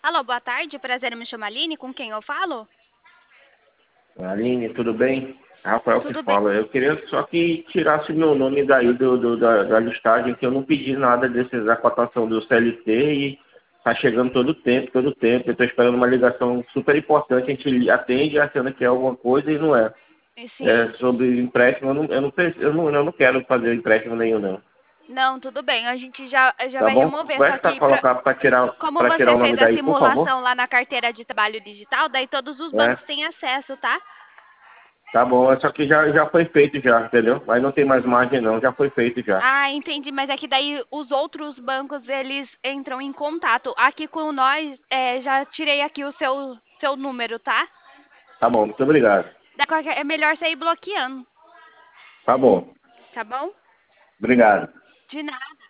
Alô, boa tarde, prazer em me chamar Aline, com quem eu falo? Aline, tudo bem? Rafael que Tudo bem. fala. Eu queria só que tirasse meu nome daí da listagem, que eu não pedi nada da cotação do CLT e tá chegando todo tempo, todo tempo. Eu estou esperando uma ligação super importante, a gente atende achando que é alguma coisa e não é. É Sim. sobre empréstimo, eu não quero fazer empréstimo nenhum, não. Não, tudo bem, a gente já Tá vai bom? remover, só Conversa para que colocar, como para tirar você o nome fez a daí, por favor. simulação lá na carteira de trabalho digital, daí todos os É, bancos têm acesso, tá? tá bom, só que já foi feito já, entendeu? Mas não tem mais margem não, já foi feito já. Ah, entendi, mas é que daí os outros bancos, eles entram em contato. Aqui com nós, já tirei aqui o seu número, tá? Tá bom, muito obrigado. É melhor você ir bloqueando, Tá bom. tá bom? Obrigado. De nada.